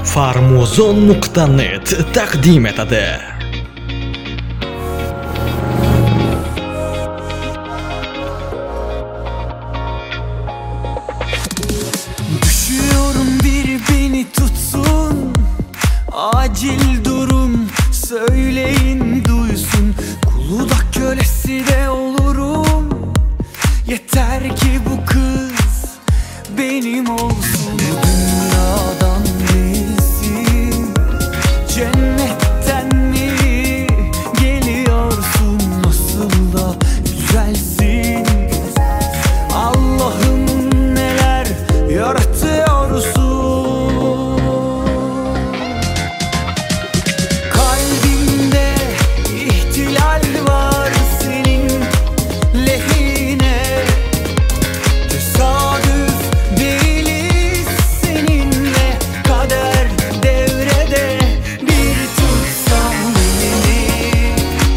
Farmuzon.net taqdim etadi. Düşüyorum, biri beni tutsun. Acil durum, söyleyin duysun. Kulu da kölesi de olurum. Yeter ki bu kız benim olsun. Dünyadan değilsin, cennetten mi geliyorsun? Nasıl da güzelsin, Allah'ım neler yaratıyorsun. Kalbimde ihtilal var senin lehine. Tesadüf değiliz seninle, kader devrede. Bir tutsan elini,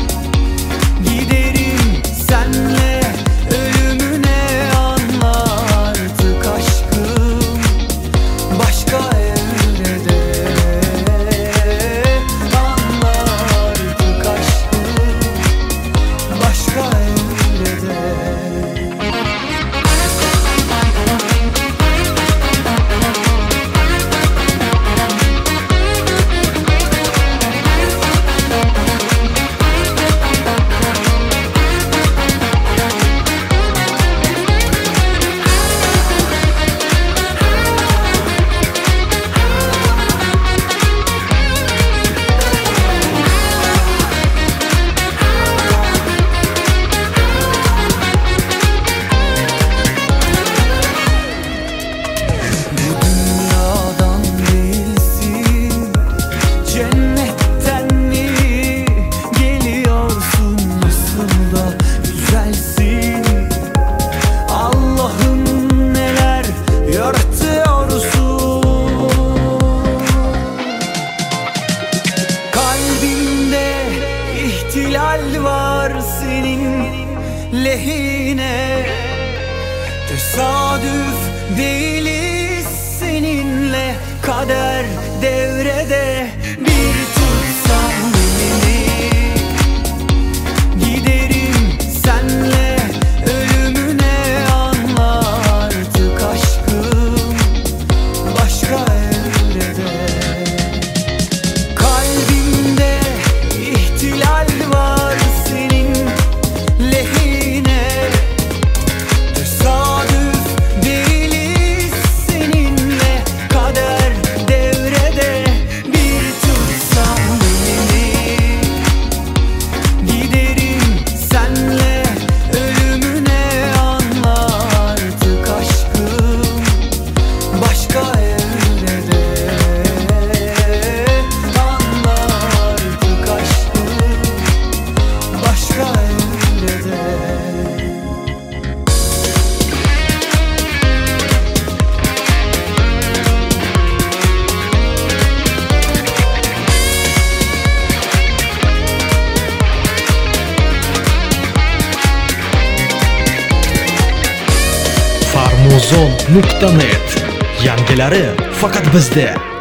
giderim senle ölümüne. Anla artık aşkım başka evrede. Anla artık aşkım başka evrede. Dünyadan değilsin, cennetten mi geliyorsun? Nasıl da güzelsin, Allah'ım neler yaratıyorsun. Kalbimde ihtilal var senin lehine. Tesadüf değiliz seninle, kader devrede. Bir tutsan elini, giderim senle ölümüne. Anla artık aşkım başka evrede. Kalbimde ihtilal var senin lehine. Tesadüf değiliz seninle, kader devrede. Bir tutsan elini, giderim senle ölümüne. Anla artık aşkım başka evrede. Anla artık aşkım başka evrede. Farmuzon.net yangilari faqat bizda.